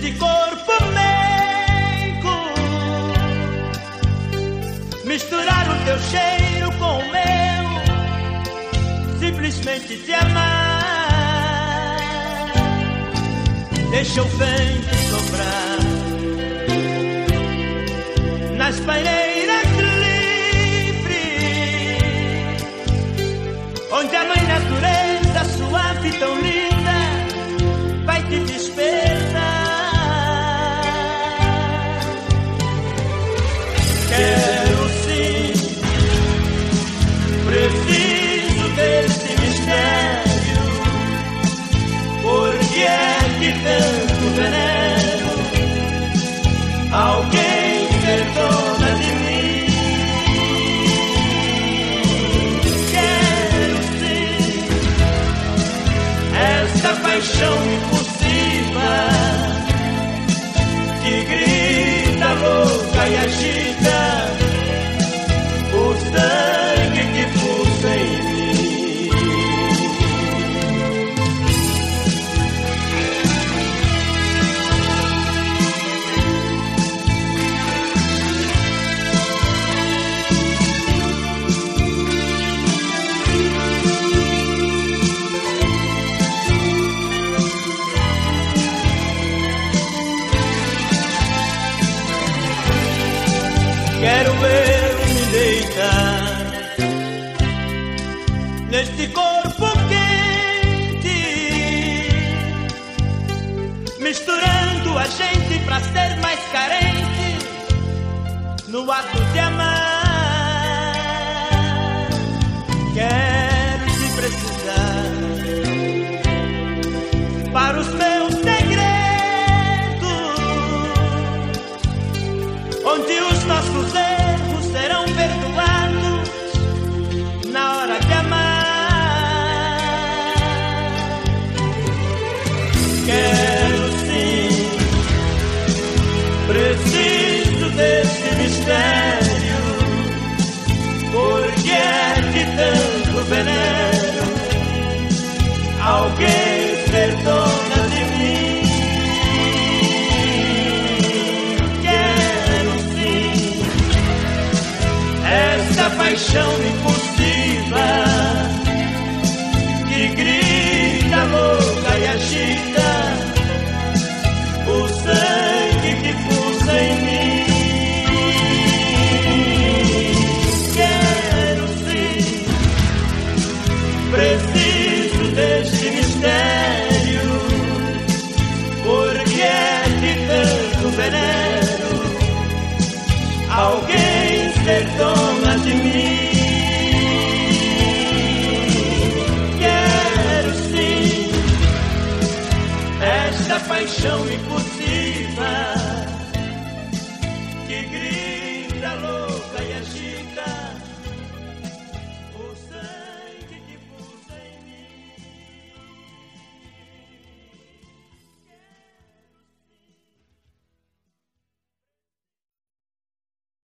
neste corpo meigo, misturar o teu cheiro com o meu, simplesmente te amar. Deixa o vento soprar nas paineiras livres, onde a mãe natureza suave, tão linda, vai te despertar. Quero sim, preciso desse mistério. Por que é que tanto venero alguém ser dona de mim? Quero sim esta paixão impulsiva que grita louca e agita o sangue que pulsa em mim. Quero eu me deitar neste corpo quente, misturando a gente pra ser mais carente no ato de amar. Quero te precisar para os meus segredos, onde os nossos erros serão perdoados na hora de amar. Quero sim, preciso desse mistério. Por que é que tanto venero alguém ser dona de mim? Essa paixão impulsiva que grita louca e agita o sangue que pulsa em mim. Quero sim, preciso deste mistério. Por que é que tanto venero alguém ser dona de mim? Quero sim esta paixão impulsiva